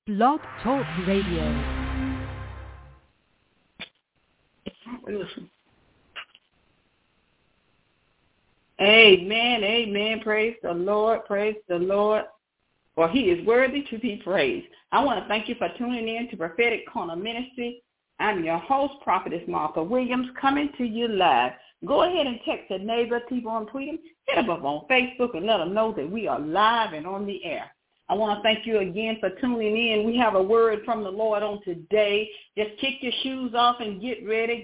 Blog Talk Radio. Amen, amen. Praise the Lord, for he is worthy to be praised. I want to thank you for tuning in to Prophetic Corner Ministry. I'm your host, Prophetess Martha Williams, coming to you live. Go ahead and text a neighbor, people on Twitter, hit them up on Facebook, and let them know that we are live and on the air. I want to thank you again for tuning in. We have a word from the Lord on today. Just kick your shoes off and get ready,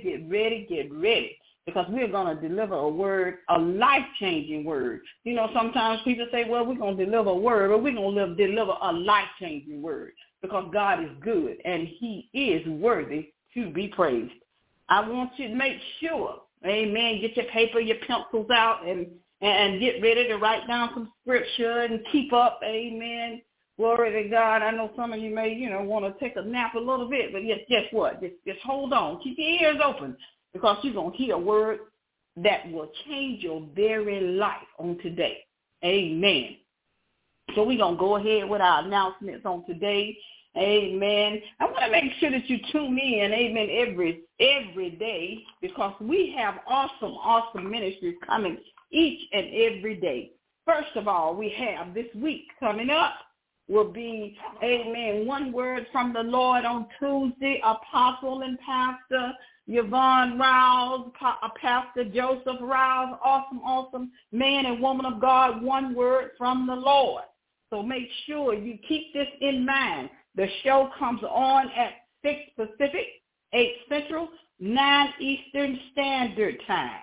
because we're going to deliver a word, a life-changing word. You know, sometimes people say, well, we're going to deliver a word, but we're going to deliver a life-changing word because God is good and he is worthy to be praised. I want you to make sure, amen, get your paper, your pencils out, and get ready to write down some scripture and keep up, amen. Glory to God. I know some of you may, want to take a nap a little bit, but guess what? Just hold on. Keep your ears open because you're going to hear a word that will change your very life on today. Amen. So we're going to go ahead with our announcements on today. Amen. I want to make sure that you tune in, amen, every day because we have awesome ministries coming each and every day. First of all, we have this week coming up will be, amen, one word from the Lord on Tuesday, Apostle and Pastor Yvonne Rouse, Pastor Joseph Rouse, awesome man and woman of God, one word from the Lord. So make sure you keep this in mind. The show comes on at 6 Pacific, 8 Central, 9 Eastern Standard Time.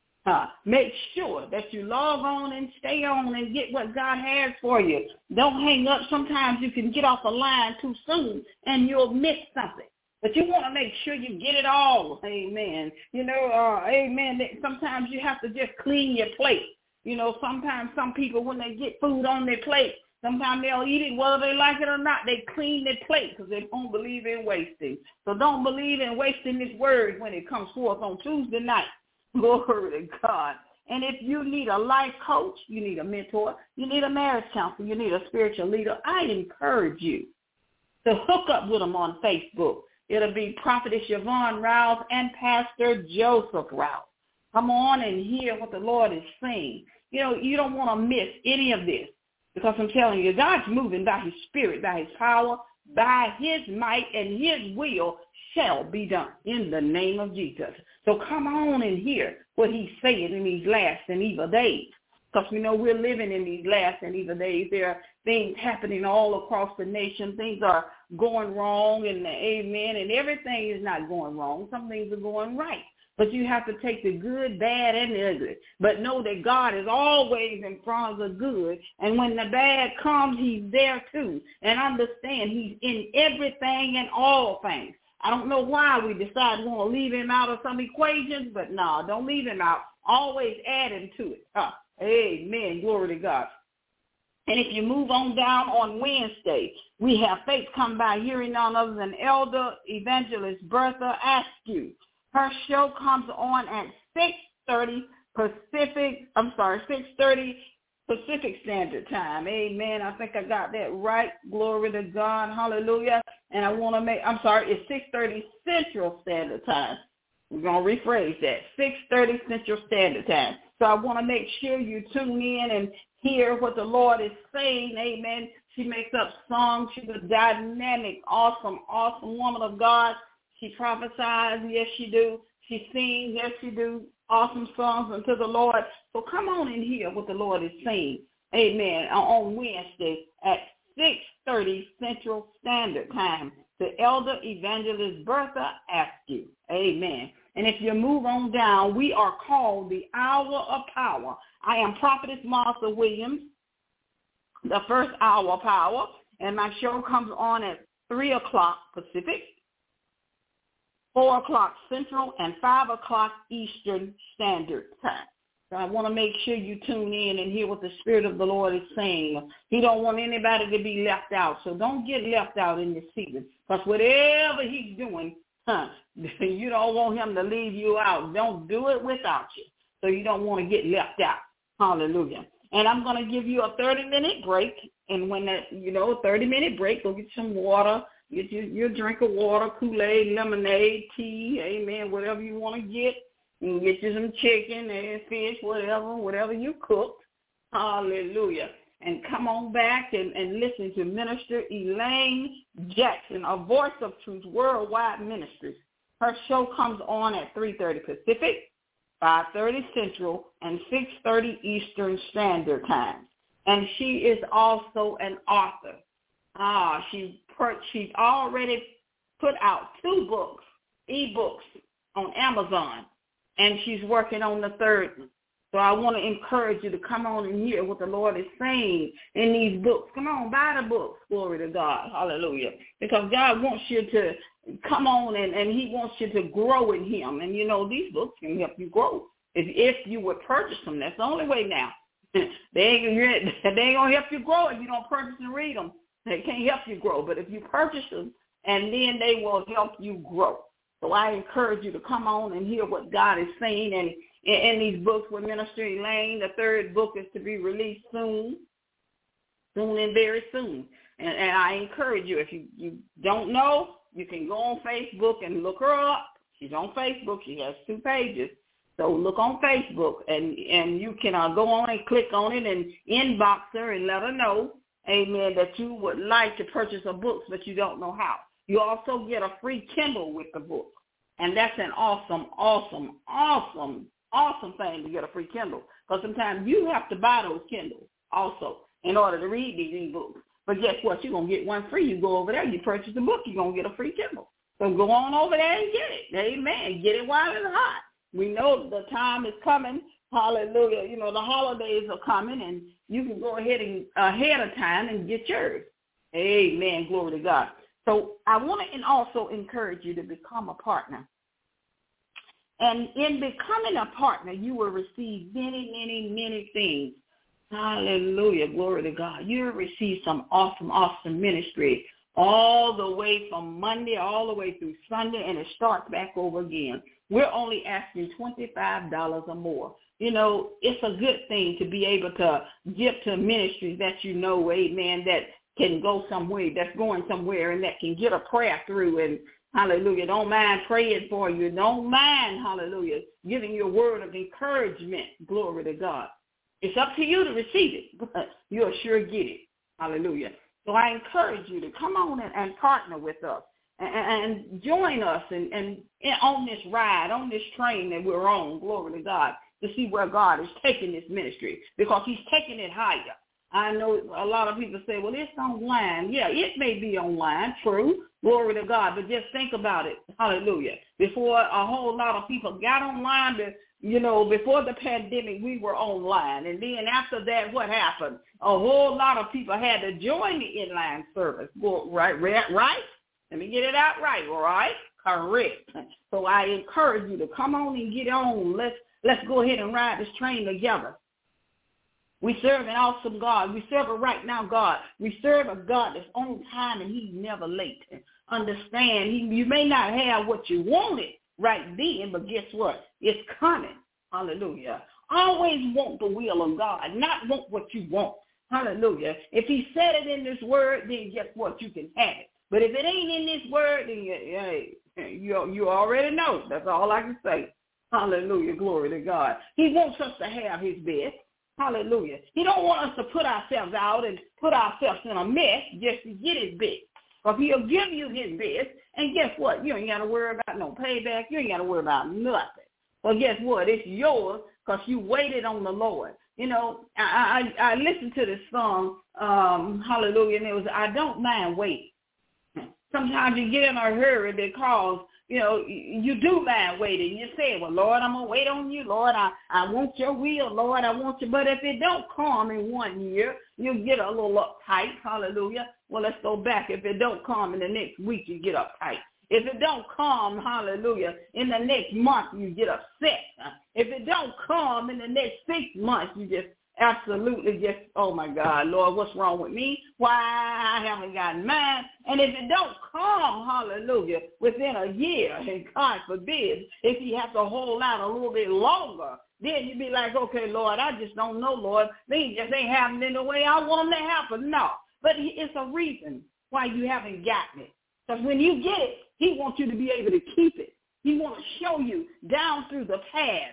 Make sure that you log on and stay on and get what God has for you. Don't hang up. Sometimes you can get off the line too soon and you'll miss something. But you want to make sure you get it all. Amen. Amen. Sometimes you have to just clean your plate. Sometimes some people, when they get food on their plate, sometimes they'll eat it whether they like it or not. They clean their plate because they don't believe in wasting. So don't believe in wasting this word when it comes forth on Tuesday night. Glory to God. And if you need a life coach, you need a mentor, you need a marriage counselor, you need a spiritual leader, I encourage you to hook up with them on Facebook. It'll be Prophetess Yvonne Rouse and Pastor Joseph Rouse. Come on and hear what the Lord is saying. You don't want to miss any of this because I'm telling you, God's moving by his spirit, by his power, by his might, and his will shall be done in the name of Jesus. So come on and hear what he's saying in these last and evil days. Because we know we're living in these last and evil days. There are things happening all across the nation. Things are going wrong, and amen, and everything is not going wrong. Some things are going right. But you have to take the good, bad, and the ugly. But know that God is always in front of the good. And when the bad comes, he's there too. And understand he's in everything and all things. I don't know why we decide we want to leave him out of some equations, but no, don't leave him out. Always add him to it. Amen. Glory to God. And if you move on down on Wednesday, we have Faith Come by hearing none other than Elder Evangelist Bertha Askew. Her show comes on at 6:30 Pacific Standard Time. Amen. I think I got that right. Glory to God. Hallelujah. And it's 6:30 Central Standard Time. We're going to rephrase that. 6:30 Central Standard Time. So I want to make sure you tune in and hear what the Lord is saying. Amen. She makes up songs. She's a dynamic, awesome woman of God. She prophesies. Yes, she do. She sings. Yes, she do. Awesome songs unto the Lord. So come on and hear what the Lord is saying. Amen. On Wednesday at 6:30 Central Standard Time. The Elder Evangelist Bertha Askew. Amen. And if you move on down, we are called the Hour of Power. I am Prophetess Martha Williams, the first Hour of Power, and my show comes on at 3 o'clock Pacific, 4 o'clock Central, and 5 o'clock Eastern Standard Time. So I want to make sure you tune in and hear what the Spirit of the Lord is saying. He don't want anybody to be left out, so don't get left out in this season. Because whatever he's doing, you don't want him to leave you out. Don't do it without you. So you don't want to get left out. Hallelujah. And I'm going to give you a 30-minute break. And when that, 30-minute break, go get some water, get your drink of water, Kool-Aid, lemonade, tea, amen, whatever you want to get. And get you some chicken and fish, whatever you cooked. Hallelujah. And come on back and listen to Minister Elaine Jackson, a Voice of Truth Worldwide Ministries. Her show comes on at 3:30 Pacific, 5:30 Central, and 6:30 Eastern Standard Time. And she is also an author. She's already put out 2 books, e-books, on Amazon, and she's working on the 3rd one. So I want to encourage you to come on and hear what the Lord is saying in these books. Come on, buy the books. Glory to God. Hallelujah. Because God wants you to come on and he wants you to grow in him. And, these books can help you grow. If you would purchase them, that's the only way now. They ain't going to help you grow if you don't purchase and read them. They can't help you grow. But if you purchase them, and then they will help you grow. So I encourage you to come on and hear what God is saying. And in these books with Minister Elaine, the 3rd book is to be released soon and very soon. And I encourage you, if you don't know, you can go on Facebook and look her up. She's on Facebook. She has 2 pages. So look on Facebook, and you can go on and click on it and inbox her and let her know, amen, that you would like to purchase a book, but you don't know how. You also get a free Kindle with the book. And that's an awesome thing to get a free Kindle. Because sometimes you have to buy those Kindles also in order to read these e-books. But guess what? You're going to get one free. You go over there, you purchase the book, you're going to get a free Kindle. So go on over there and get it. Amen. Get it while it's hot. We know the time is coming. Hallelujah. The holidays are coming, and you can go ahead of time and get yours. Amen. Glory to God. So I want to also encourage you to become a partner. And in becoming a partner, you will receive many, many, many things. Hallelujah. Glory to God. You'll receive some awesome ministry all the way from Monday all the way through Sunday, and it starts back over again. We're only asking $25 or more. It's a good thing to be able to give to ministries that amen, that can go somewhere, that's going somewhere, and that can get a prayer through, and hallelujah, don't mind praying for you. Don't mind, hallelujah, giving you a word of encouragement. Glory to God. It's up to you to receive it, but you'll sure get it. Hallelujah. So I encourage you to come on and partner with us and join us and on this ride, on this train that we're on, glory to God, to see where God is taking this ministry, because he's taking it higher. I know a lot of people say, well, it's online. Yeah, it may be online, true, glory to God, but just think about it, hallelujah. Before a whole lot of people got online, before the pandemic, we were online. And then after that, what happened? A whole lot of people had to join the inline service, right? Let me get it out right, all right? Correct. So I encourage you to come on and get on. Let's go ahead and ride this train together. We serve an awesome God. We serve a right now God. We serve a God that's on time and he's never late. Understand, you may not have what you wanted right then, but guess what? It's coming. Hallelujah. Always want the will of God, not want what you want. Hallelujah. If he said it in this word, then guess what? You can have it. But if it ain't in this word, then you already know. That's all I can say. Hallelujah. Glory to God. He wants us to have his best. Hallelujah. He don't want us to put ourselves out and put ourselves in a mess just to get his best. Because he'll give you his best, and guess what? You ain't got to worry about no payback. You ain't got to worry about nothing. Well, guess what? It's yours because you waited on the Lord. I listened to this song, hallelujah, and it was, I don't mind waiting. Sometimes you get in a hurry because, you do mind waiting. You say, well, Lord, I'm going to wait on you. Lord, I want your will. Lord, I want you. But if it don't come in 1 year, you get a little uptight. Hallelujah. Well, let's go back. If it don't come in the next week, you get uptight. If it don't come, hallelujah, in the next month, you get upset. If it don't come in the next 6 months, you just absolutely just, oh, my God, Lord, what's wrong with me? Why I haven't gotten mine? And if it don't come, hallelujah, within a year, and God forbid, if he has to hold out a little bit longer, then you be like, okay, Lord, I just don't know, Lord. Things just ain't happening the way I want them to happen. No, but it's a reason why you haven't gotten it. Because when you get it, he wants you to be able to keep it. He wants to show you down through the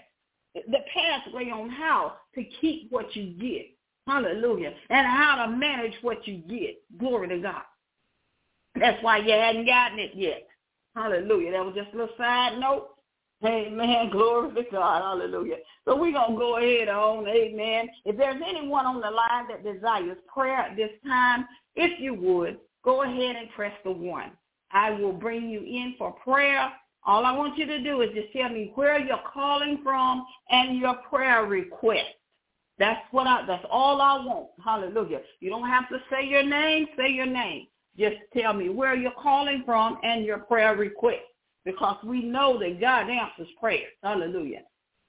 pathway on how to keep what you get. Hallelujah. And how to manage what you get. Glory to God. That's why you hadn't gotten it yet. Hallelujah. That was just a little side note. Amen. Glory to God. Hallelujah. So we're going to go ahead on. Amen. If there's anyone on the line that desires prayer at this time, if you would, go ahead and press the 1. I will bring you in for prayer. All I want you to do is just tell me where you're calling from and your prayer request. That's all I want. Hallelujah. You don't have to say your name. Say your name. Just tell me where you're calling from and your prayer request, because we know that God answers prayers. Hallelujah.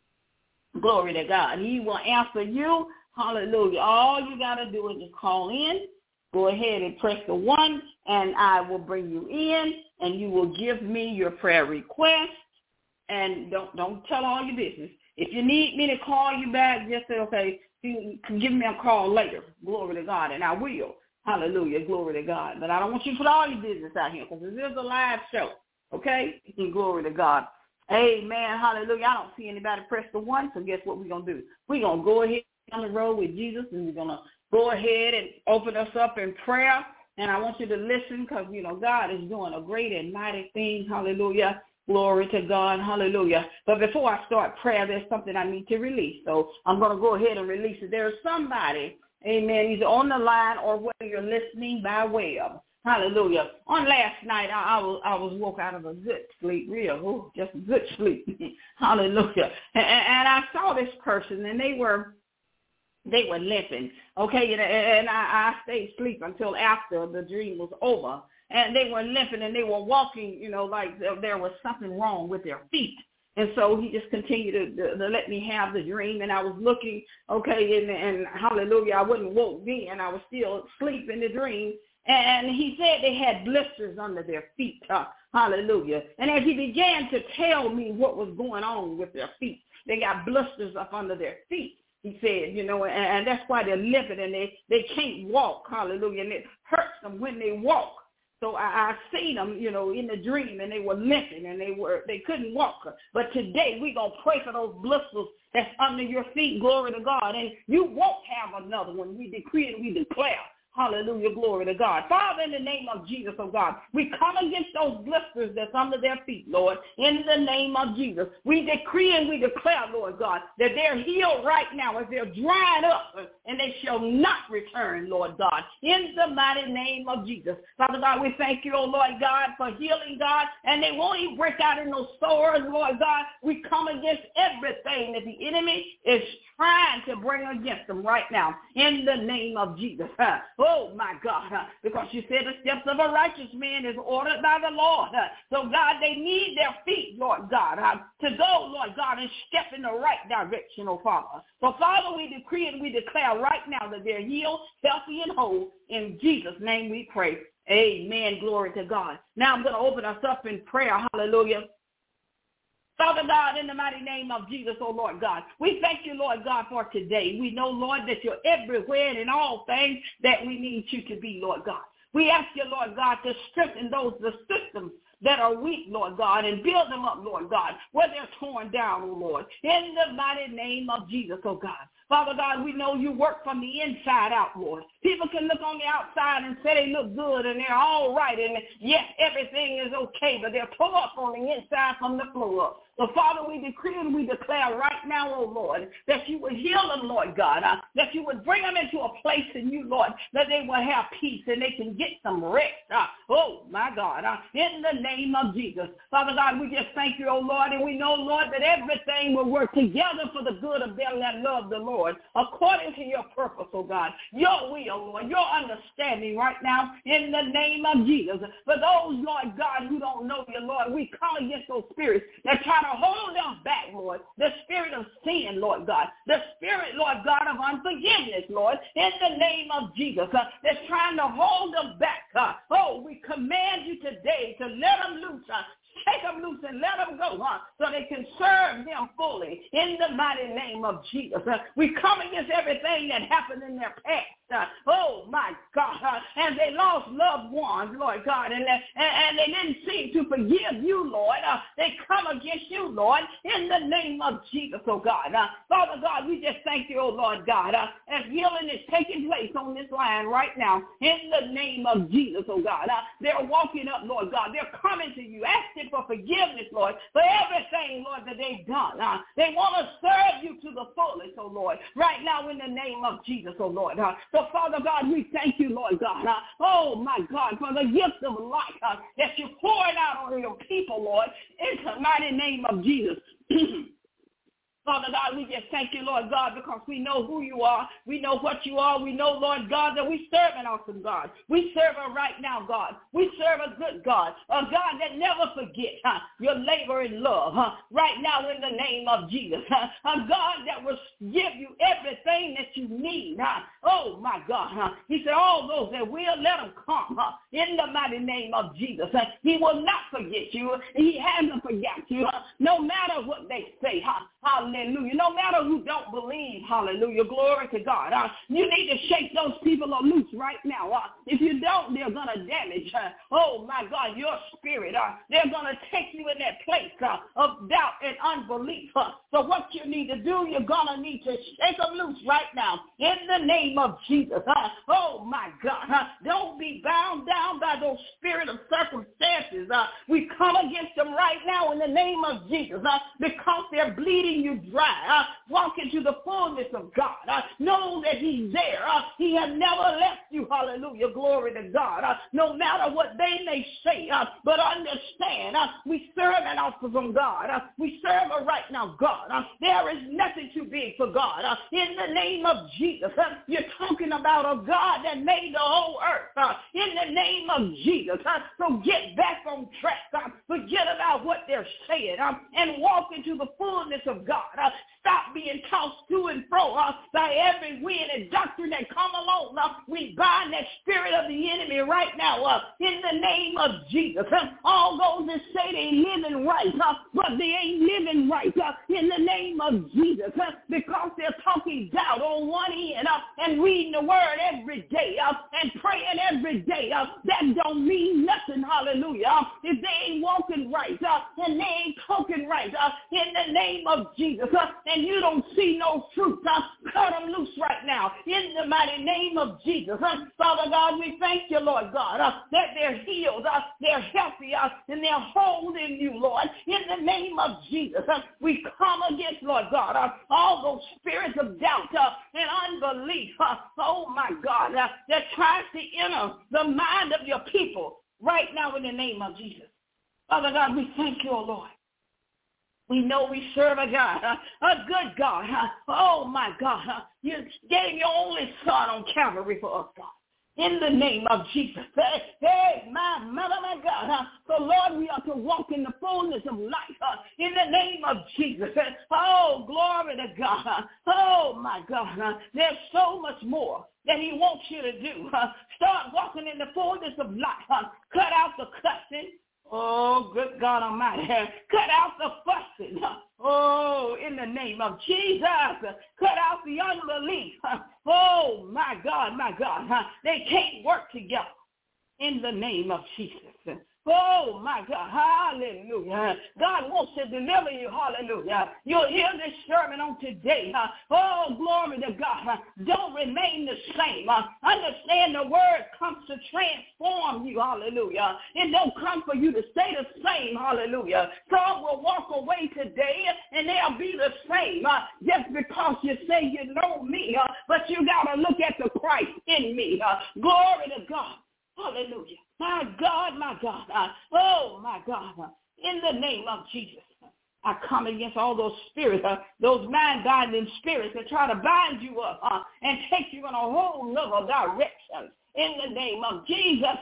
Glory to God. He will answer you. Hallelujah. All you got to do is just call in. Go ahead and press the 1, and I will bring you in, and you will give me your prayer request. And don't tell all your business. If you need me to call you back, just say, okay, you can give me a call later. Glory to God, and I will. Hallelujah. Glory to God. But I don't want you to put all your business out here, because this is a live show. Okay? Glory to God. Amen. Hallelujah. I don't see anybody press the 1, so guess what we're going to do? We're going to go ahead on the road with Jesus, and we're going to go ahead and open us up in prayer. And I want you to listen, because, God is doing a great and mighty thing. Hallelujah. Glory to God. Hallelujah. But before I start prayer, there's something I need to release. So I'm going to go ahead and release it. There is somebody, amen, either on the line or whether you're listening by web. Hallelujah. On last night, I was woke out of a good sleep, just a good sleep. Hallelujah. And I saw this person, and they were limping, okay, and I stayed asleep until after the dream was over, and they were limping, and they were walking, like there was something wrong with their feet. And so he just continued to let me have the dream, and I was looking, okay, and hallelujah, I wasn't woke then, I was still asleep in the dream, and he said they had blisters under their feet, hallelujah. And as he began to tell me what was going on with their feet, they got blisters up under their feet. He said, and that's why they're limping, and they can't walk, hallelujah, and it hurts them when they walk. So I seen them, in the dream, and they were limping, and they couldn't walk. But today we're going to pray for those blisters that's under your feet, glory to God, and you won't have another one. We decree and we declare. Hallelujah, glory to God. Father, in the name of Jesus, oh God, we come against those blisters that's under their feet, Lord, in the name of Jesus. We decree and we declare, Lord God, that they're healed right now as they're dried up, and they shall not return, Lord God, in the mighty name of Jesus. Father God, we thank you, oh Lord God, for healing, God, and they won't even break out in those sores, Lord God. We come against everything that the enemy is trying to bring against them right now, in the name of Jesus. Oh, my God, because you said the steps of a righteous man is ordered by the Lord. So, God, they need their feet, Lord God, to go, Lord God, and step in the right direction, oh Father. So, Father, we decree and we declare right now that they're healed, healthy, and whole. In Jesus' name we pray. Amen. Glory to God. Now I'm going to open us up in prayer. Hallelujah. Father God, in the mighty name of Jesus, oh Lord God, we thank you, Lord God, for today. We know, Lord, that you're everywhere and in all things that we need you to be, Lord God. We ask you, Lord God, to strengthen the systems that are weak, Lord God, and build them up, Lord God, where they're torn down, oh Lord, in the mighty name of Jesus, oh God. Father God, we know you work from the inside out, Lord. People can look on the outside and say they look good and they're all right, and yes, everything is okay, but they're tore up on the inside from the floor up. So, Father, we decree and we declare right now, oh Lord, that you would heal them, Lord God, that you would bring them into a place in you, Lord, that they will have peace and they can get some rest. Oh, my God, in the name of Jesus. Father God, we just thank you, oh Lord, and we know, Lord, that everything will work together for the good of them that love the Lord, according to your purpose, oh God, your will, Lord, your understanding right now, in the name of Jesus. For those, Lord God, who don't know you, Lord, we come against those spirits that try to hold them back, Lord. The spirit of sin, Lord God. The spirit, Lord God, of unforgiveness, Lord, in the name of Jesus, that's trying to hold them back. Oh, we command you today to let them loose. Shake them loose and let them go, so they can serve him fully in the mighty name of Jesus. We come against everything that happened in their past. Oh, my God. And they lost loved ones, Lord God, and they didn't seem to forgive you, Lord. They come against you, Lord, in the name of Jesus, oh God. Father God, we just thank you, oh Lord God, as healing is taking place on this line right now, in the name of Jesus, oh God. They're walking up, Lord God. They're coming to you, asking for forgiveness, Lord, for everything, Lord, that they've done. They want to serve you to the fullest, oh Lord, right now in the name of Jesus, oh Lord. So, Father God, we thank you, Lord God. Oh, my God, for the gift of life that you're pouring out on your people, Lord, in the mighty name of Jesus. Father God, we just thank you, Lord God, because we know who you are. We know what you are. We know, Lord God, that we serve an awesome God. We serve a right now God. We serve a good God, a God that never forgets your labor in love right now in the name of Jesus. A God that will give you everything that you need. Oh, my God. He said, all those that will, let them come in the mighty name of Jesus. He will not forget you. He hasn't forgot you. No matter what they say. Hallelujah. No matter who don't believe, hallelujah, glory to God. You need to shake those people loose right now. If you don't, they're going to damage, oh my God, your spirit. They're going to take you in that place of doubt and unbelief. So what you need to do, you're going to need to shake them loose right now in the name of Jesus. Oh my God. Don't be bound down by those spirit of circumstances. We come against them right now in the name of Jesus because they're bleeding you dry. Walk into the fullness of God. Know that he's there. He has never left you. Hallelujah. Glory to God. No matter what they may say, but understand, we serve an awesome God. We serve a right now God. There is nothing too big for God. In the name of Jesus, you're talking about a God that made the whole earth. In the name of Jesus. So get back on track. Forget about what they're saying and walk into the fullness of God. Stop being tossed to and fro by every wind and doctrine that come along. We bind that spirit of the enemy right now in the name of Jesus. All those that say they living right, but they ain't living right in the name of Jesus because they're talking doubt on one end and reading the word every day and praying every day. That don't mean nothing, hallelujah. If they ain't walking right and they ain't talking right in the name of Jesus, and you don't see no fruit, cut them loose right now in the mighty name of Jesus. Father God, we thank you, Lord God, that they're healed, they're healthy, and they're whole in you, Lord, in the name of Jesus. We come against, Lord God, all those spirits of doubt and unbelief, oh my God, that tries to enter the mind of your people right now in the name of Jesus. Father God, we thank you, oh Lord. We know we serve a God, a good God. Oh, my God. You gave your only son on Calvary for us, God. In the name of Jesus. Hey, my mother, my God. So, Lord, we are to walk in the fullness of life. In the name of Jesus. Oh, glory to God. Oh, my God. There's so much more that he wants you to do. Start walking in the fullness of life. Cut out the cussing. Oh, good God Almighty. Cut out the fussing. Oh, in the name of Jesus. Cut out the unbelief. Oh, my God, my God. They can't work together in the name of Jesus. Oh, my God. Hallelujah. God wants to deliver you. Hallelujah. You'll hear this sermon on today. Oh, glory to God. Don't remain the same. Understand the word comes to transform you. Hallelujah. It don't come for you to stay the same. Hallelujah. Some will walk away today and they'll be the same just because you say you know me. But you got to look at the Christ in me. Glory to God. Hallelujah. My God, my God. Oh, my God. In the name of Jesus, I come against all those spirits, those mind-binding spirits that try to bind you up and take you in a whole nother direction. In the name of Jesus.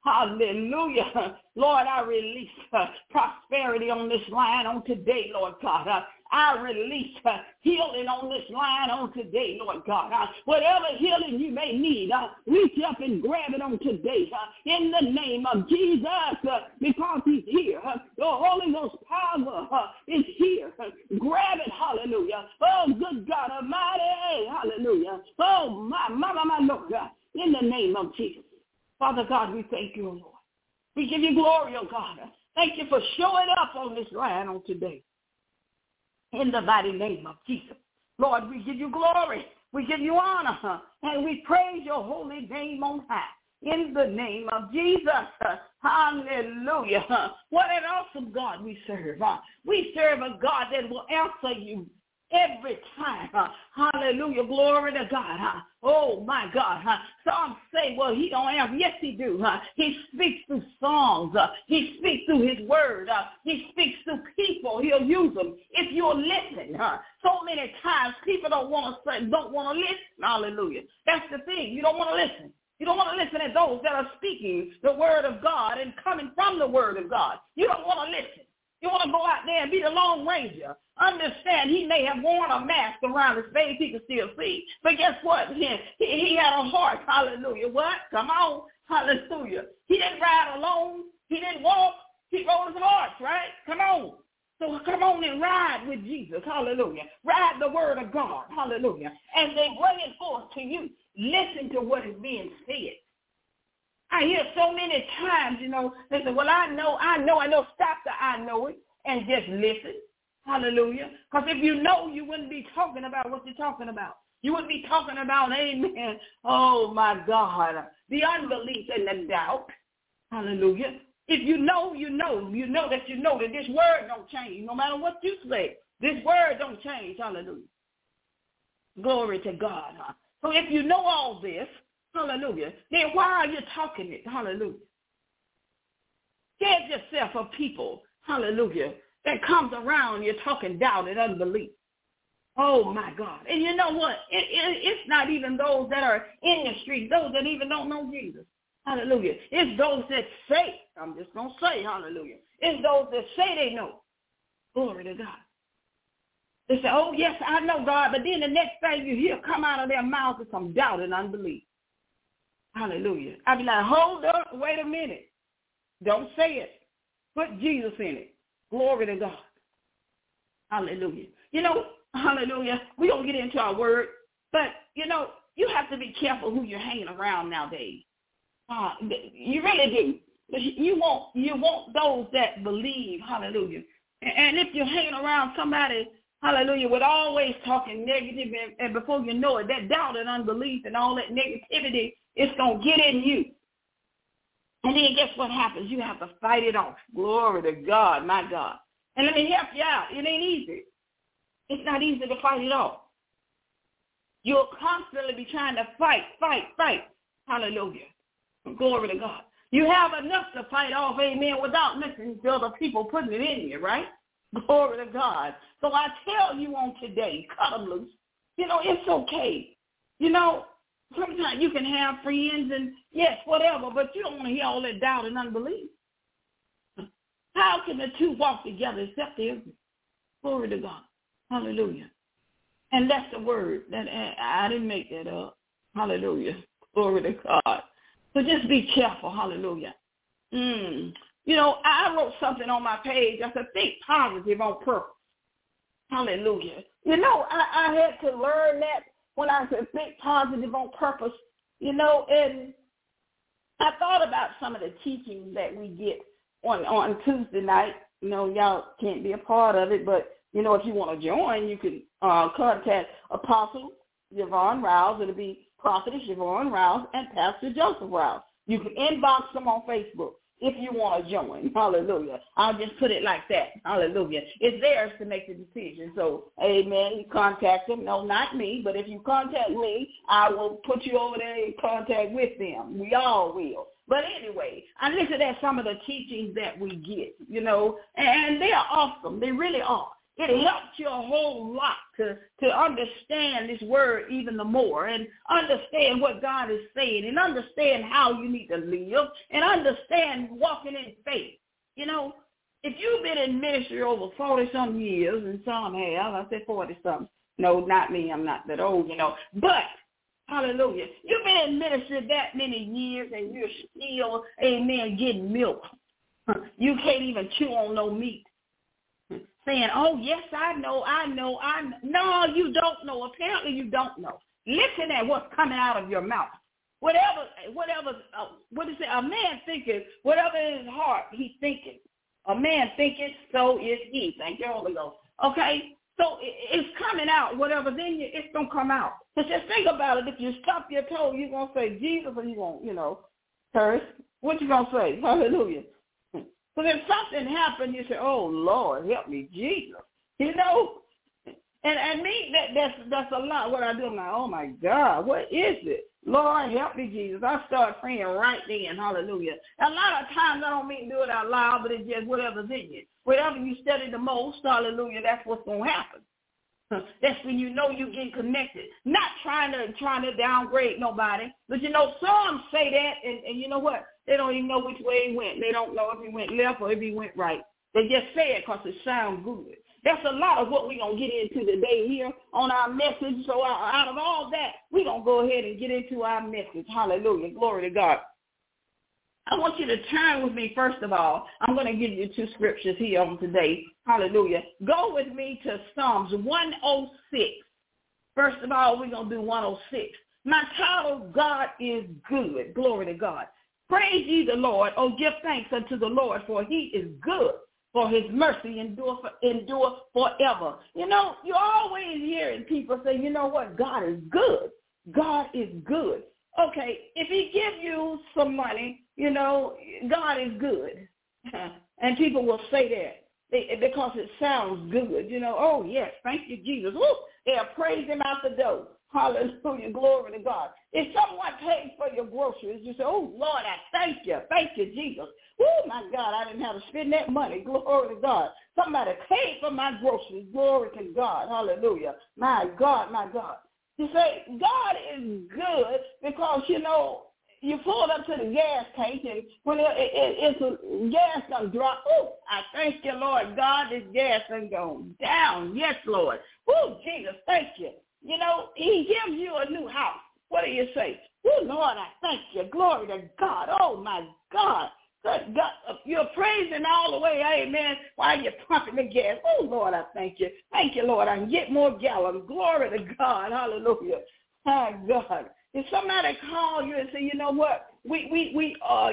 Hallelujah. Lord, I release prosperity on this line on today, Lord God. I release healing on this line on today, Lord God. Whatever healing you may need, reach up and grab it on today in the name of Jesus, because he's here. The Holy Ghost power is here. Grab it, hallelujah. Oh, good God Almighty, hallelujah. Oh, my Lord, in the name of Jesus. Father God, we thank you, Lord. We give you glory, oh God. Thank you for showing up on this line on today. In the mighty name of Jesus. Lord, we give you glory. We give you honor. And we praise your holy name on high. In the name of Jesus. Hallelujah. What an awesome God we serve. We serve a God that will answer you every time. Hallelujah. Glory to God. Oh, my God. Some say, well, he don't answer. Yes, he do. He speaks through songs. He speaks through his word. He speaks through people. He'll use them if you'll listen. So many times people don't want to listen. Hallelujah. That's the thing. You don't want to listen. You don't want to listen to those that are speaking the word of God and coming from the word of God. You don't want to listen. You want to go out there and be the Lone Ranger. Understand, he may have worn a mask around his face. He can still see. But guess what? He had a heart. Hallelujah. What? Come on. Hallelujah. He didn't ride alone. He didn't walk. He rode his horse, right? Come on. So come on and ride with Jesus. Hallelujah. Ride the word of God. Hallelujah. And they bring it forth to you. Listen to what is being said. I hear so many times, they say, well, I know. Stop the I know it and just listen. Hallelujah. Because if you know, you wouldn't be talking about what you're talking about. You wouldn't be talking about, amen, oh, my God, the unbelief and the doubt. Hallelujah. If you know that this word don't change. No matter what you say, this word don't change. Hallelujah. Glory to God. So if you know all this, hallelujah, then why are you talking it? Hallelujah. Scared yourself of people, hallelujah, that comes around you talking doubt and unbelief. Oh, my God. And you know what? It's not even those that are in the street, those that even don't know Jesus. Hallelujah. It's those that say, I'm just going to say, hallelujah. It's those that say they know. Glory to God. They say, oh, yes, I know God, but then the next thing you hear come out of their mouth is some doubt and unbelief. Hallelujah. I be like, hold up, wait a minute. Don't say it. Put Jesus in it. Glory to God. Hallelujah. Hallelujah, we're going to get into our word, but, you have to be careful who you're hanging around nowadays. You really do. You want those that believe, hallelujah. And if you're hanging around somebody, hallelujah, with always talking negative, and before you know it, that doubt and unbelief and all that negativity, it's going to get in you. And then guess what happens? You have to fight it off. Glory to God, my God. And let me help you out. It ain't easy. It's not easy to fight it off. You'll constantly be trying to fight. Hallelujah. Glory to God. You have enough to fight off, amen, without listening to other people putting it in you, right? Glory to God. So I tell you on today, cut them loose. It's okay. Sometimes you can have friends and, yes, whatever, but you don't want to hear all that doubt and unbelief. How can the two walk together except they agree? Glory to God. Hallelujah. And that's the word. That I didn't make that up. Hallelujah. Glory to God. So just be careful. Hallelujah. I wrote something on my page. I said, think positive on purpose. Hallelujah. I had to learn that when I said think positive on purpose, and I thought about some of the teachings that we get on Tuesday night. Y'all can't be a part of it, but, if you want to join, you can contact Apostle Yvonne Rouse. It'll be Prophetess Yvonne Rouse and Pastor Joseph Rouse. You can inbox them on Facebook if you want to join. Hallelujah. I'll just put it like that. Hallelujah. It's theirs to make the decision. So, amen, you contact them. No, not me, but if you contact me, I will put you over there in contact with them. We all will. But anyway, I listened at some of the teachings that we get, and they are awesome. They really are. It helps you a whole lot to understand this word even the more and understand what God is saying and understand how you need to live and understand walking in faith. You know, if you've been in ministry over 40-some years, and some have, I said 40-something. No, not me. I'm not that old, you know. But, hallelujah, you've been in ministry that many years and you're still, amen, getting milk. You can't even chew on no meat. Saying, oh, yes, I know. No, you don't know. Apparently you don't know. Listen at what's coming out of your mouth. Whatever, what is it? A man thinketh, whatever in his heart, he's thinking. A man thinketh, so is he. Thank you, Holy Ghost. Okay? So it's coming out. Whatever's in you, it's going to come out. But just think about it. If you stop your toe, you're going to say Jesus, or you're going to, curse. What you going to say? Hallelujah. So if something happened, you say, oh, Lord, help me, Jesus. And me, that's a lot what I do. I'm like, oh, my God, what is it? Lord, help me, Jesus. I start praying right then, hallelujah. A lot of times I don't mean to do it out loud, but it's just whatever's in you. Whatever you study the most, hallelujah, that's what's going to happen. That's when you know you're getting connected. Not trying to downgrade nobody. But, some say that, and you know what? They don't even know which way he went. They don't know if he went left or if he went right. They just say it because it sounds good. That's a lot of what we're going to get into today here on our message. So out of all that, we're going to go ahead and get into our message. Hallelujah. Glory to God. I want you to turn with me, first of all. I'm going to give you 2 scriptures here on today. Hallelujah. Go with me to Psalms 106. First of all, we're going to do 106. My title, God is good. Glory to God. Praise ye the Lord. Oh, give thanks unto the Lord, for he is good. For his mercy endure forever. You're always hearing people say, you know what, God is good. God is good. Okay, if he give you some money, God is good. And people will say that because it sounds good. Oh, yes, thank you, Jesus. Woo, they'll praise him out the door. Hallelujah, glory to God. If someone pays for your groceries, you say, oh, Lord, I thank you. Thank you, Jesus. Oh, my God, I didn't have to spend that money. Glory to God. Somebody paid for my groceries. Glory to God. Hallelujah. My God, my God. You say, God is good because, you pulled up to the gas tank, and when it's a gas done drop, oh, I thank you, Lord God, this gas done gone down. Yes, Lord. Oh, Jesus, thank you. He gives you a new house. What do you say? Oh, Lord, I thank you. Glory to God. Oh, my God. Good God. You're praising all the way, amen, while you're pumping the gas. Oh, Lord, I thank you. Thank you, Lord. I can get more gallons. Glory to God. Hallelujah. My God. If somebody call you and say, you know what, we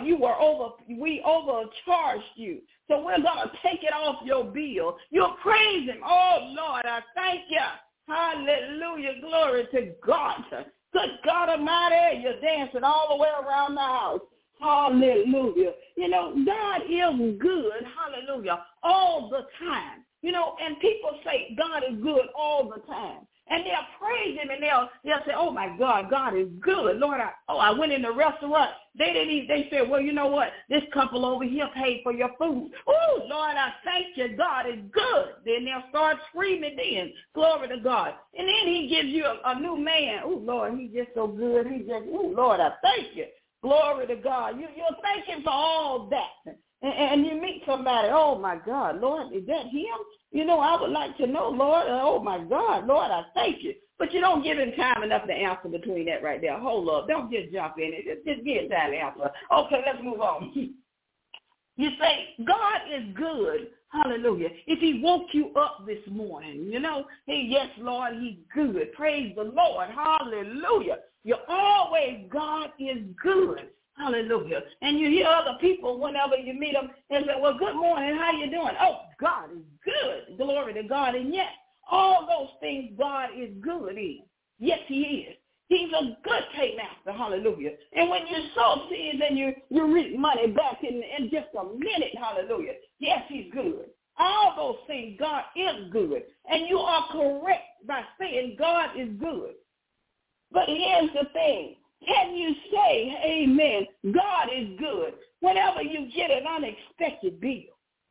overcharged you, so we're gonna take it off your bill. You'll praise him. Oh, Lord, I thank you. Hallelujah. Glory to God. Good God Almighty, you're dancing all the way around the house. Hallelujah. God is good. Hallelujah. All the time. And people say God is good all the time. And they'll praise him, and they'll say, oh, my God, God is good. Lord, I went in the restaurant. They said, well, you know what? This couple over here paid for your food. Oh, Lord, I thank you. God is good. Then they'll start screaming then. Glory to God. And then he gives you a new man. Oh, Lord, he's just so good. Oh, Lord, I thank you. Glory to God. You're thanking for all that. And you meet somebody, oh, my God, Lord, is that him? I would like to know, Lord. Oh, my God, Lord, I thank you. But you don't give him time enough to answer between that right there. Hold up. Don't just jump in it. Just give him time to answer. Okay, let's move on. You say, God is good. Hallelujah. If he woke you up this morning, hey, yes, Lord, he's good. Praise the Lord. Hallelujah. You're always, God is good. Hallelujah. And you hear other people whenever you meet them and say, well, good morning. How you doing? Oh, God is good. Glory to God. And yes, all those things God is good in. Yes, he is. He's a good paymaster. Hallelujah. And when you sow seeds and you reap money back in just a minute, hallelujah, yes, he's good. All those things, God is good. And you are correct by saying God is good. But here's the thing. Can you say, amen, God is good whenever you get an unexpected bill?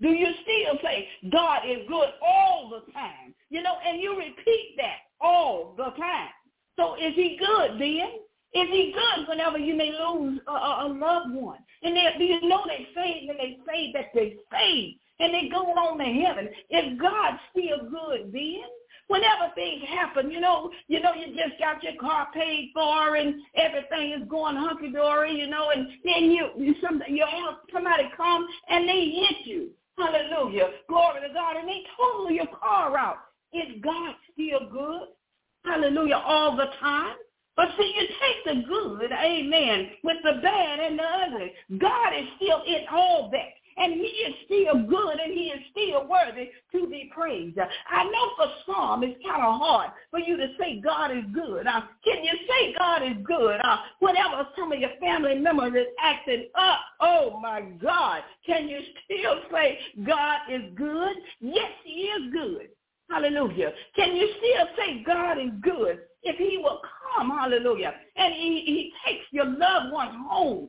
Do you still say God is good all the time? And you repeat that all the time. So is he good then? Is he good whenever you may lose a loved one? And do you know they say that they saved and they go on to heaven? Is God still good then? Whenever things happen, you just got your car paid for and everything is going hunky-dory, and then you have somebody come and they hit you. Hallelujah. Glory to God. And they total your car out. Is God still good? Hallelujah. All the time? But see, you take the good, amen, with the bad and the ugly. God is still in all that. And he is still good, and he is still worthy to be praised. I know for some it's kind of hard for you to say God is good. Can you say God is good? Whenever some of your family members is acting up, oh, my God, can you still say God is good? Yes, he is good. Hallelujah. Can you still say God is good if he will come, hallelujah, and he takes your loved ones home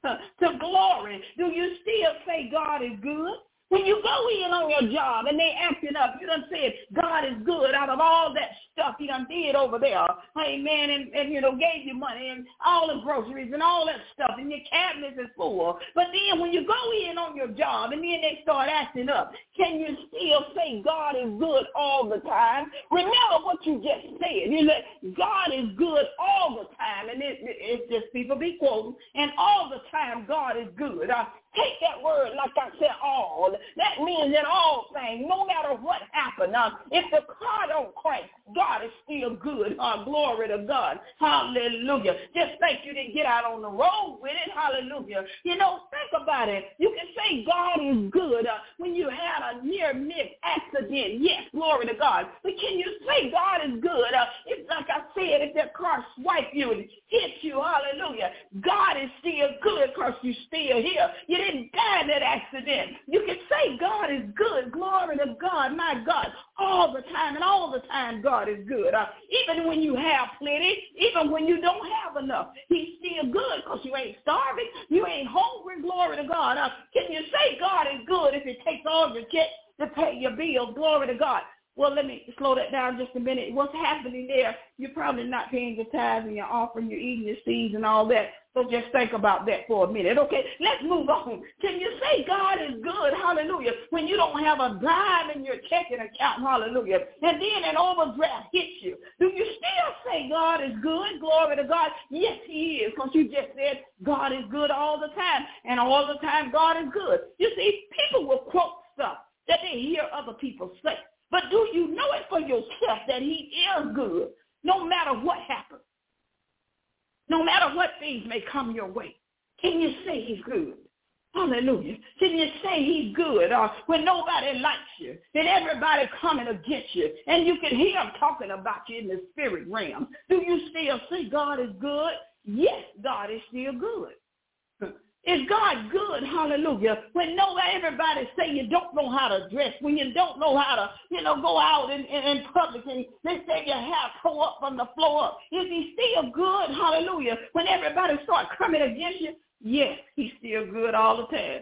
to glory? Do you still say God is good? When you go in on your job and they acting up, you done said God is good out of all that stuff he done did over there. Amen. And gave you money and all the groceries and all that stuff, and your cabinets is full. But then when you go in on your job and then they start acting up, can you still say God is good all the time? Remember what you just said. You say God is good all the time, and it's just people be quoting, and all the time God is good. Take that word, like I said, all. That means in all things, no matter what happened. If the car don't crank, God is still good. Glory to God. Hallelujah. Just think you didn't get out on the road with it. Hallelujah. Think about it. You can say God is good when you had a near-miss accident. Yes, glory to God. But can you say God is good? It's like I said, if that car swiped you and hit you, hallelujah, God is still good because you're still here. You didn't die in that accident. You can say God is good. Glory to God, my God, all the time, and all the time God is good. Even when you have plenty, even when you don't have enough, he's still good because you ain't starving, you ain't hungry. Glory to God. Can you say God is good if it takes all your checks to pay your bills? Glory to God. Well, let me slow that down just a minute. What's happening there, you're probably not paying your tithes and your offering, you're eating your seeds and all that. So just think about that for a minute. Okay, let's move on. Can you say God is good, hallelujah, when you don't have a dime in your checking account, hallelujah, and then an overdraft hits you? Do you still say God is good? Glory to God. Yes, he is, because you just said God is good all the time, and all the time God is good. You see, people will quote stuff that they hear other people say. But do you know it for yourself that he is good no matter what happens? No matter what things may come your way? Can you say he's good? Hallelujah. Can you say he's good when nobody likes you and everybody coming against you and you can hear them talking about you in the spirit realm? Do you still say God is good? Yes, God is still good. Is God good? Hallelujah. When everybody say you don't know how to dress, when you don't know how to, go out in public and they say your hair pull up from the floor up. Is he still good? Hallelujah. When everybody start coming against you, yes, he's still good all the time.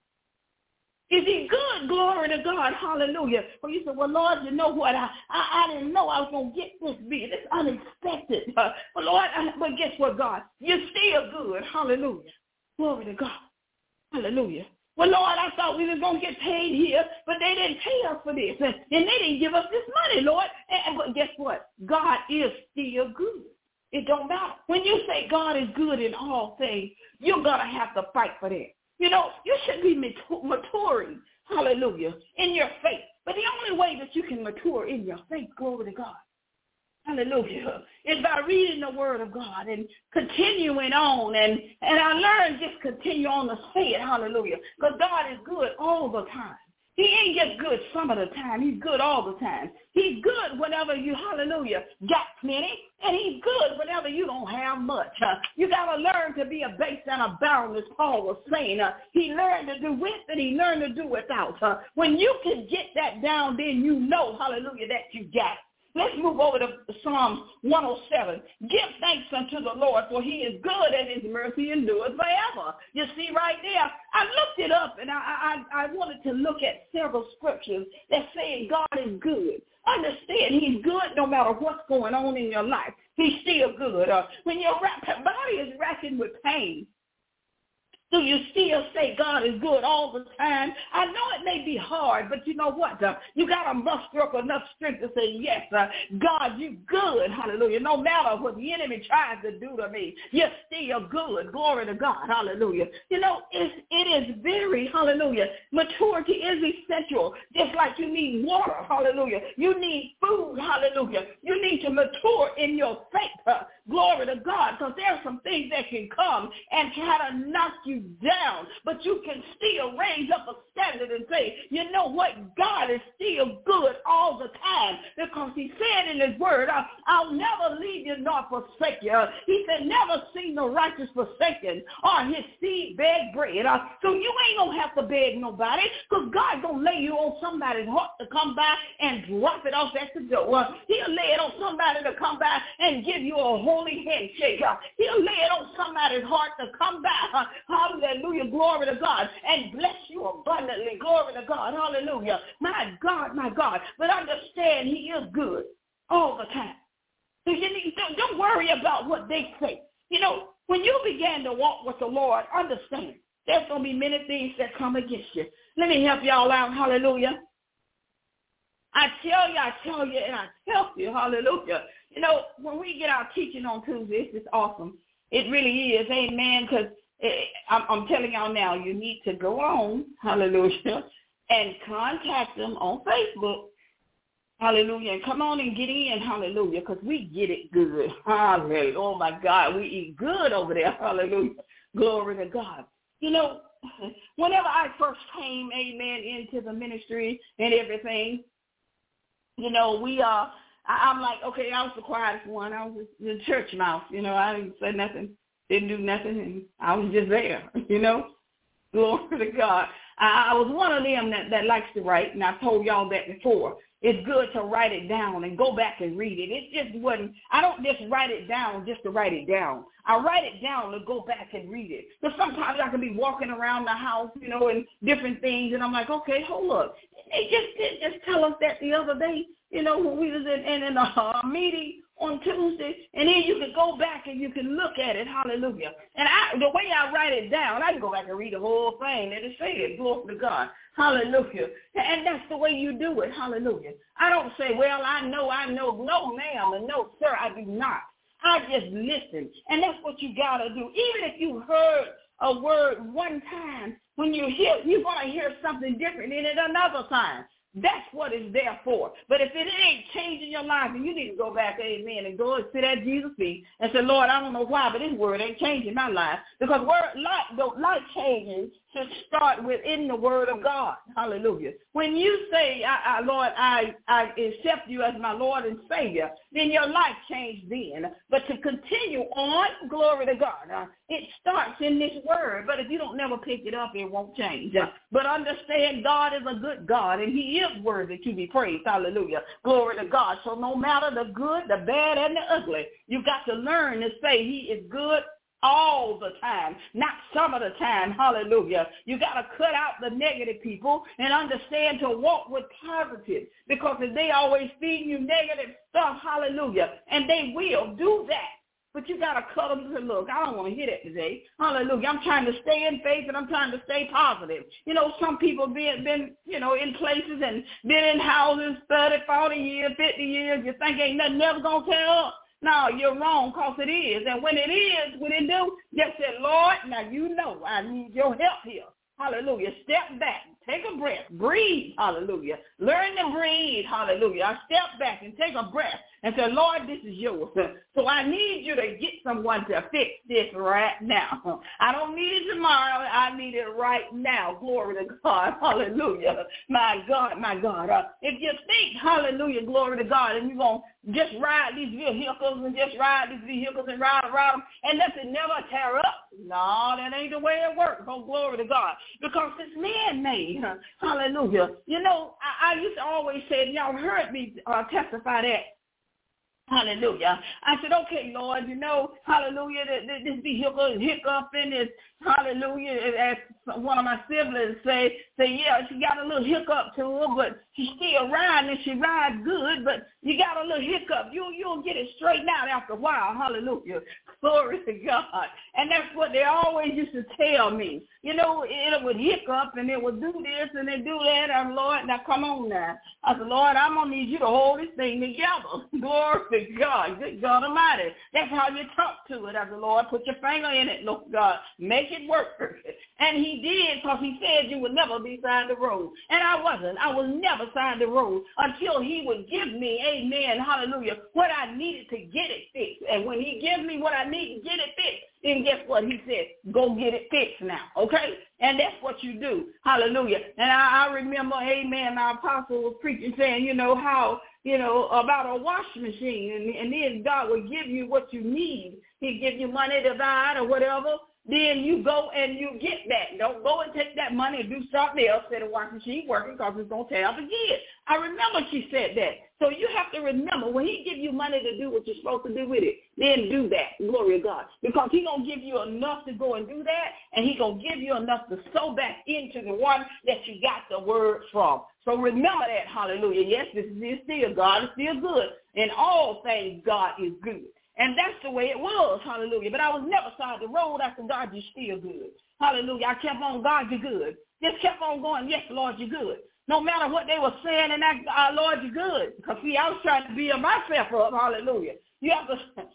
Is he good? Glory to God. Hallelujah. Well, you say, well, Lord, you know what? I didn't know I was going to get this big. It's unexpected. But Lord, but guess what, God? You're still good. Hallelujah. Glory to God. Hallelujah. Well, Lord, I thought we were going to get paid here, but they didn't pay us for this. And they didn't give us this money, Lord. But guess what? God is still good. It don't matter. When you say God is good in all things, you're going to have to fight for that. You should be maturing, hallelujah, in your faith. But the only way that you can mature in your faith, glory to God, hallelujah, is by reading the word of God and continuing on. And I learned just continue on to say it, hallelujah, because God is good all the time. He ain't just good some of the time. He's good all the time. He's good whenever you, hallelujah, got plenty, and he's good whenever you don't have much. You got to learn to be a base and a barrel, as Paul was saying. He learned to do with and he learned to do without. When you can get that down, then you know, hallelujah, that you got it. Let's move over to Psalm 107. Give thanks unto the Lord, for he is good and his mercy endures forever. You see right there, I looked it up, and I wanted to look at several scriptures that say God is good. Understand, he's good no matter what's going on in your life. He's still good. When your body is racking with pain, do you still say God is good all the time? I know it may be hard, but you know what? You got to muster up enough strength to say, yes, God, you good. Hallelujah. No matter what the enemy tries to do to me, you're still good. Glory to God. Hallelujah. You know, it is very, hallelujah, maturity is essential. Just like you need water. Hallelujah. You need food. Hallelujah. You need to mature in your faith. Glory to God, because there are some things that can come and try to knock you down, but you can still raise up a standard and say, you know what, God is still good all the time, because he said in his word, I'll never leave you nor forsake you. He said, never seen the righteous forsaken or his seed beg bread. So you ain't going to have to beg nobody, because God's going to lay you on somebody's heart to come by and drop it off at the door. He'll lay it on somebody to come by and give you a holy handshake. He'll lay it on somebody's heart to come by. Hallelujah. Glory to God. And bless you abundantly. Glory to God. Hallelujah. My God, my God. But understand he is good all the time. So don't worry about what they say. You know, when you begin to walk with the Lord, understand there's going to be many things that come against you. Let me help y'all out. Hallelujah. I tell you, and I tell you, hallelujah. You know, when we get our teaching on Tuesday, it's just awesome. It really is, amen, because I'm telling y'all now, you need to go on, hallelujah, and contact them on Facebook, hallelujah, and come on and get in, hallelujah, because we get it good. Hallelujah. Oh, my God, we eat good over there, hallelujah. Glory to God. You know, whenever I first came, amen, into the ministry and everything, you know, I'm like, okay, I was the quietest one. I was the church mouse, you know. I didn't say nothing, didn't do nothing, and I was just there, you know. Glory to God. I was one of them that likes to write, and I told y'all that before. It's good to write it down and go back and read it. It just wasn't, I don't just write it down just to write it down. I write it down to go back and read it. But sometimes I can be walking around the house, you know, and different things, and I'm like, okay, hold up. They just tell us that the other day, you know, when we was in a meeting on Tuesday, and then you can go back and you can look at it, hallelujah. And the way I write it down, I can go back and read the whole thing that it said, glory to God, hallelujah. And that's the way you do it, hallelujah. I don't say, well, I know, no, ma'am, and no, sir, I do not. I just listen, and that's what you got to do. Even if you heard a word one time, when you hear, you're going to hear something different in it another time. That's what it's there for. But if it ain't changing your life, then you need to go back, amen, and go and sit at Jesus' feet and say, Lord, I don't know why, but this word ain't changing my life. Because life changing should start within the word of God. Hallelujah. When you say, Lord, I accept you as my Lord and Savior, then your life changed then. But to continue on, glory to God, it starts in this word. But if you don't never pick it up, it won't change. But understand God is a good God, and he is worthy to be praised. Hallelujah. Glory to God. So no matter the good, the bad, and the ugly, you got to learn to say he is good all the time, not some of the time. Hallelujah. You got to cut out the negative people and understand to walk with positive, because if they always feed you negative stuff, hallelujah, and they will do that. But you got to cut them and say, look, I don't want to hear that today. Hallelujah. I'm trying to stay in faith, and I'm trying to stay positive. You know, some people been you know, in places and been in houses 30, 40 years, 50 years. You think ain't nothing never going to tear up. No, you're wrong, because it is. And when it is, what it do, just say, Lord, now you know I need your help here. Hallelujah. Step back. Take a breath. Breathe. Hallelujah. Learn to breathe. Hallelujah. I step back and take a breath and say, Lord, this is yours. So I need you to get someone to fix this right now. I don't need it tomorrow. I need it right now. Glory to God. Hallelujah. My God, my God. If you think, hallelujah, glory to God, and you're going to just ride these vehicles and just ride these vehicles and ride around them and nothing never tear up. No, that ain't the way it works. Oh, glory to God. Because it's man-made. Hallelujah. You know, I used to always say, and y'all heard me testify that Hallelujah. I said, okay, Lord, hallelujah, this vehicle hiccuping is, hallelujah, as one of my siblings say, yeah, she got a little hiccup to her, but she's still riding and she rides good, but you got a little hiccup. You'll get it straightened out after a while. Hallelujah. Glory to God. And that's what they always used to tell me. It would hiccup and it would do this and it do that. I'm, Lord, now come on now. I said, Lord, I'm going to need you to hold this thing together. Glory to God. Good God Almighty. That's how you talk to it. I said, Lord, put your finger in it, Lord God. Make it work. And he did, because he said you would never be signed the road. And I wasn't. I was never signed the road until he would give me, amen, hallelujah, what I needed to get it fixed. And when he gives me what I need to get it fixed, then guess what? He said, go get it fixed now, okay? And that's what you do. Hallelujah. And I remember, amen, our apostle was preaching, saying, how, about a washing machine. And then God will give you what you need. He'll give you money to buy it or whatever. Then you go and you get that. Don't go and take that money and do something else instead of washing machine working, because it's going to tear up again. I remember she said that. So you have to remember, when he give you money to do what you're supposed to do with it, then do that. Glory to God. Because he's going to give you enough to go and do that, and he's going to give you enough to sow back into the one that you got the word from. So remember that. Hallelujah. Yes, this is still God is still good. In all things, God is good. And that's the way it was, hallelujah. But I was never side the road. I said, God, you're still good. Hallelujah. I kept on, God, you're good. Just kept on going, yes, Lord, you're good. No matter what they were saying and acting, Lord, you're good. Because, see, I was trying to build myself up, hallelujah. You have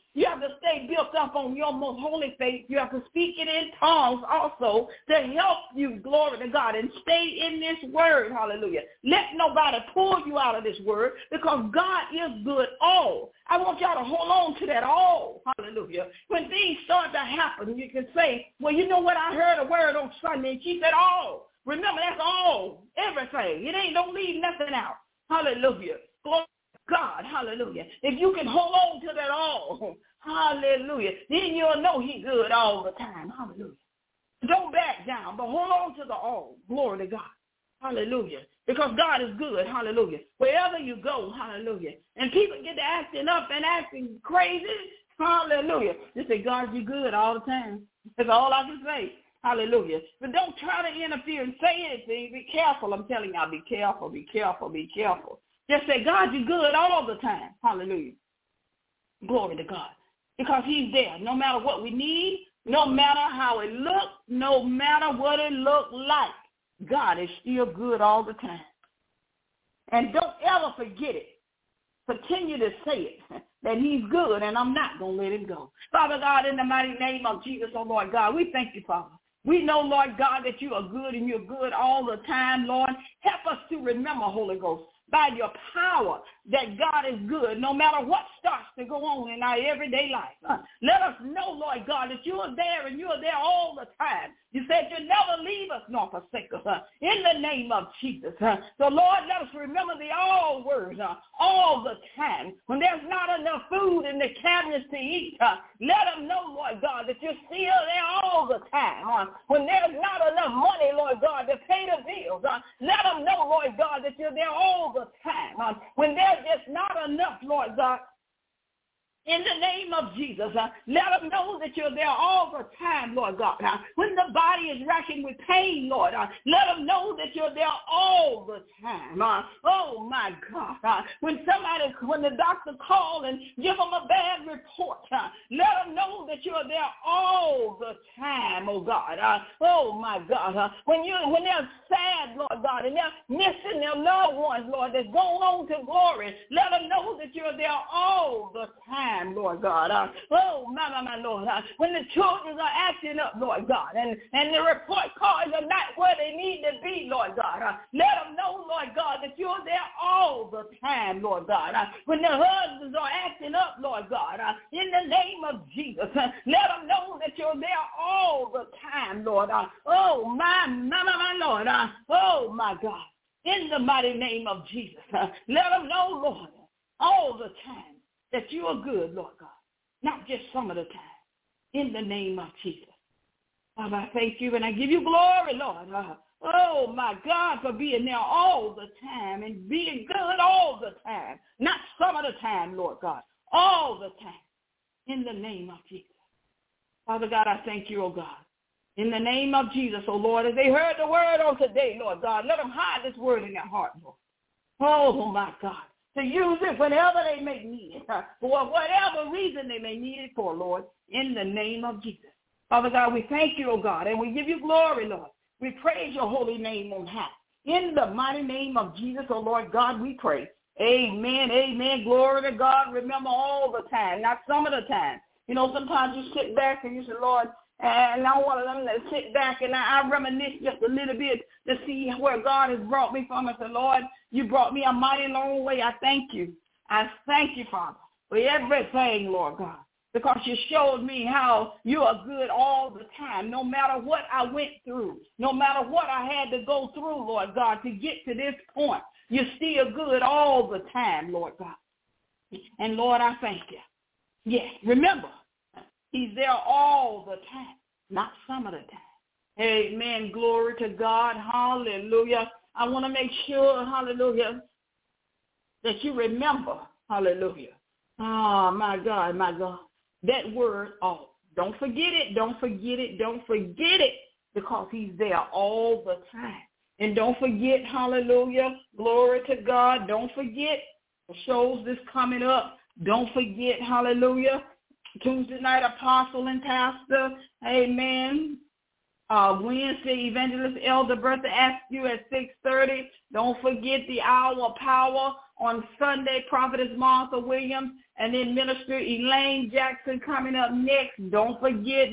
to stay built up on your most holy faith. You have to speak it in tongues also to help you, glory to God, and stay in this word, hallelujah. Let nobody pull you out of this word, because God is good all. I want y'all to hold on to that all, hallelujah. When things start to happen, you can say, well, you know what, I heard a word on Sunday, and she said all. Remember, that's all, everything. Don't leave nothing out, hallelujah. Glory God, hallelujah. If you can hold on to that all, hallelujah, then you'll know he's good all the time, hallelujah. Don't back down, but hold on to the all, glory to God, hallelujah, because God is good, hallelujah. Wherever you go, hallelujah, and people get to acting up and acting crazy, hallelujah, just say, God, you're good all the time. That's all I can say, hallelujah. But don't try to interfere and say anything. Be careful. I'm telling y'all, be careful, be careful, be careful. Just say, God, you're good all the time. Hallelujah. Glory to God. Because he's there. No matter what we need, no matter how it looks, no matter what it looks like, God is still good all the time. And don't ever forget it. Continue to say it, that he's good, and I'm not going to let him go. Father God, in the mighty name of Jesus, oh Lord God, we thank you, Father. We know, Lord God, that you are good and you're good all the time, Lord. Help us to remember, Holy Ghost, by your power, that God is good no matter what starts to go on in our everyday life. Let us know, Lord God, that you are there and you are there all the time. You said you never leave us nor forsake us in the name of Jesus. So, Lord, let us remember the all words all the time. When there's not enough food in the cabinets to eat, let them know, Lord God, that you're still there all the time. When there's not enough money, Lord God, to pay the bills, let them know, Lord God, that you're there all the time. When there's just not enough, Lord God, in the name of Jesus, let them know that you're there all the time, Lord God. When the body is racking with pain, Lord, let them know that you're there all the time. Oh, my God. When the doctor calls and give them a bad report, let them know that you're there all the time, oh, God. Oh, my God. When they're sad, Lord God, and they're missing their loved ones, Lord, that's going on to glory, let them know that you're there all the time, Lord God. Oh, my Lord. When the children are acting up, Lord God, and the report cards are not where they need to be, Lord God, let them know, Lord God, that you're there all the time, Lord God. When the husbands are acting up, Lord God, in the name of Jesus, let them know that you're there all the time, Lord. Oh, my Lord. Oh, my God. In the mighty name of Jesus, let them know, Lord, all the time, that you are good, Lord God, not just some of the time. In the name of Jesus. Father, I thank you and I give you glory, Lord. Oh, my God, for being there all the time and being good all the time, not some of the time, Lord God, all the time. In the name of Jesus. Father God, I thank you, oh God. In the name of Jesus, oh Lord, as they heard the word on today, Lord God, let them hide this word in their heart, Lord. Oh, my God. To use it whenever they may need it, for whatever reason they may need it for, Lord, in the name of Jesus. Father God, we thank you, oh God, and we give you glory, Lord. We praise your holy name on high. In the mighty name of Jesus, oh Lord God, we pray. Amen, amen. Glory to God. Remember all the time, not some of the time. You know, sometimes you sit back and you say, Lord, and I want them to sit back and I reminisce just a little bit to see where God has brought me from. I said, Lord, you brought me a mighty long way. I thank you. I thank you, Father, for everything, Lord God, because you showed me how you are good all the time, no matter what I went through, no matter what I had to go through, Lord God, to get to this point. You're still good all the time, Lord God. And, Lord, I thank you. Yes, remember, he's there all the time, not some of the time. Amen. Glory to God. Hallelujah. I want to make sure, hallelujah, that you remember, hallelujah. Oh, my God, that word, oh, don't forget it, don't forget it, don't forget it, because he's there all the time. And don't forget, hallelujah, glory to God, don't forget the shows that's coming up. Don't forget, hallelujah, Tuesday night apostle and pastor, amen. Wednesday, Evangelist Elder Bertha Askew at 6:30. Don't forget the Hour of Power on Sunday, Prophetess Martha Williams, and then Minister Elaine Jackson coming up next. Don't forget.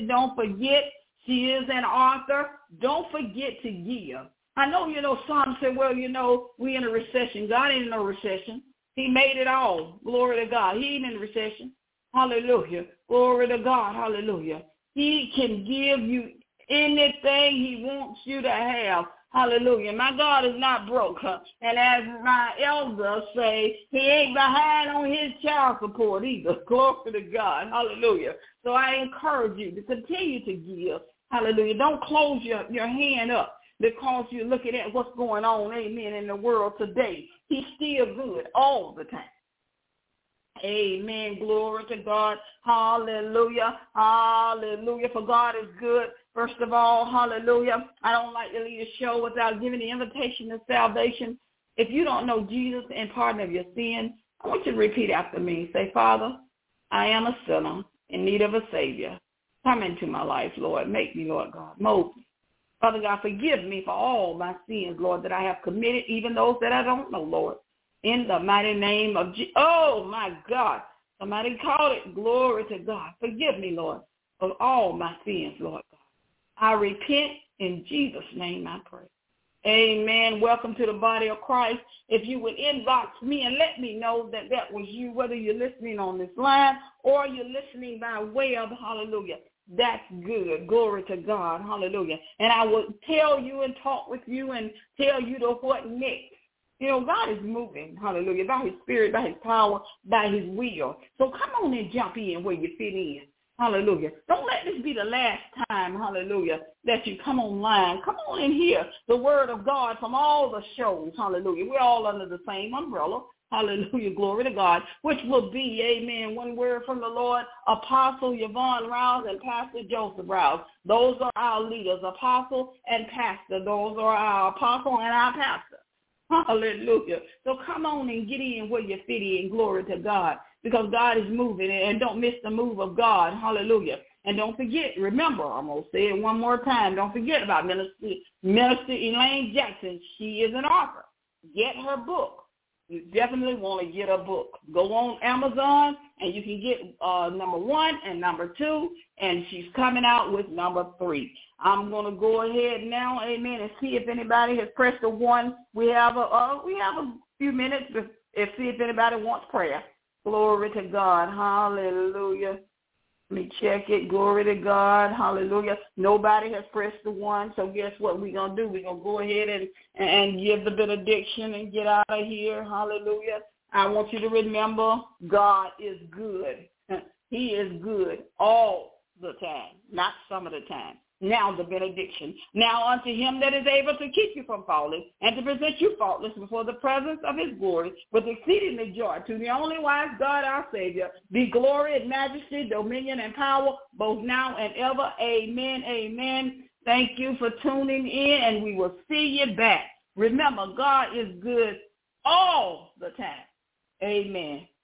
She is an author. Don't forget to give. I know, some say, well, we in a recession. God ain't in no recession. He made it all. Glory to God. He ain't in a recession. Hallelujah. Glory to God. Hallelujah. He can give you anything he wants you to have. Hallelujah. My God is not broke. And as my elders say, he ain't behind on his child support either. Glory to God. Hallelujah. So I encourage you to continue to give. Hallelujah. Don't close your hand up because you're looking at what's going on, amen, in the world today. He's still good all the time. Amen. Glory to God. Hallelujah. Hallelujah. For God is good. First of all, hallelujah. I don't like to leave a show without giving the invitation to salvation. If you don't know Jesus and pardon of your sin, I want you to repeat after me. Say, Father, I am a sinner in need of a Savior. Come into my life, Lord. Make me, Lord God. Mold me. Father God, forgive me for all my sins, Lord, that I have committed, even those that I don't know, Lord. In the mighty name of Jesus. Oh, my God. Somebody called it. Glory to God. Forgive me, Lord, of all my sins, Lord God. I repent. In Jesus' name I pray. Amen. Welcome to the body of Christ. If you would inbox me and let me know that that was you, whether you're listening on this line or you're listening by way of, hallelujah, that's good. Glory to God. Hallelujah. And I will tell you and talk with you and tell you to what next. God is moving, hallelujah, by his spirit, by his power, by his will. So come on and jump in where you fit in. Hallelujah. Don't let this be the last time, hallelujah, that you come online. Come on and hear the word of God from all the shows. Hallelujah. We're all under the same umbrella. Hallelujah. Glory to God, which will be, amen, one word from the Lord, Apostle Yvonne Rouse and Pastor Joseph Rouse. Those are our leaders, apostle and pastor. Those are our apostle and our pastor. Hallelujah. So come on and get in where you fit in. Glory to God. Because God is moving, and don't miss the move of God. Hallelujah. And don't forget, remember, I'm going to say it one more time. Don't forget about Minister Elaine Jackson. She is an author. Get her book. You definitely want to get a book. Go on Amazon, and you can get number 1 and number 2, and she's coming out with number 3. I'm going to go ahead now, amen, and see if anybody has pressed the 1. We have a few minutes to see if anybody wants prayer. Glory to God. Hallelujah. Let me check it. Glory to God. Hallelujah. Nobody has pressed the 1, so guess what we're going to do? We're going to go ahead and give the benediction and get out of here. Hallelujah. I want you to remember God is good. He is good all the time, not some of the time. Now the benediction. Now unto him that is able to keep you from falling and to present you faultless before the presence of his glory with exceedingly joy. To the only wise God our Savior be glory and majesty, dominion and power, both now and ever. Amen, amen. Thank you for tuning in, and we will see you back. Remember, God is good all the time. Amen.